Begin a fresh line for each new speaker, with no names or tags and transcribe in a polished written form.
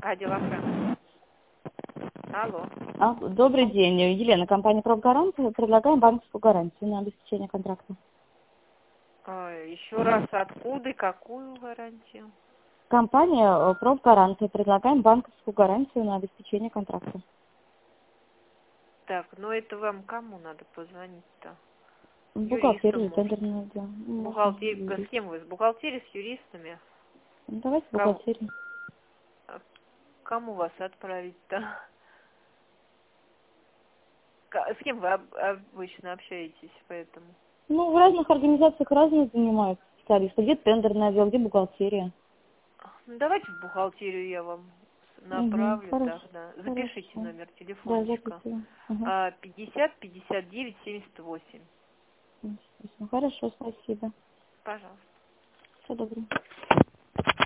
Отдел охраны. Алло.
Добрый день, Елена, компания «Промгарант». Предлагаем банковскую гарантию на обеспечение контракта.
Еще раз, откуда и какую гарантию?
Компания «Промгарант». Предлагаем банковскую гарантию на обеспечение контракта.
Так, ну это вам кому надо позвонить-то?
Бухгалтерия,
Юристам, может?
тендерное дело.
Бухгалтерия, с кем вы? С бухгалтерией, с юристами?
Давайте
Кому,
бухгалтерию.
кому вас отправить-то? С кем вы обычно общаетесь по этому?
Ну, в разных организациях разные занимаются специалисты. Где тендерное дело, где бухгалтерия.
Ну, давайте в бухгалтерию я вам направлю
Хорошо,
тогда. Запишите
хорошо.
номер
Да,
телефончика.
записываю.
50 59 78.
Хорошо, спасибо.
Пожалуйста.
Всего доброго.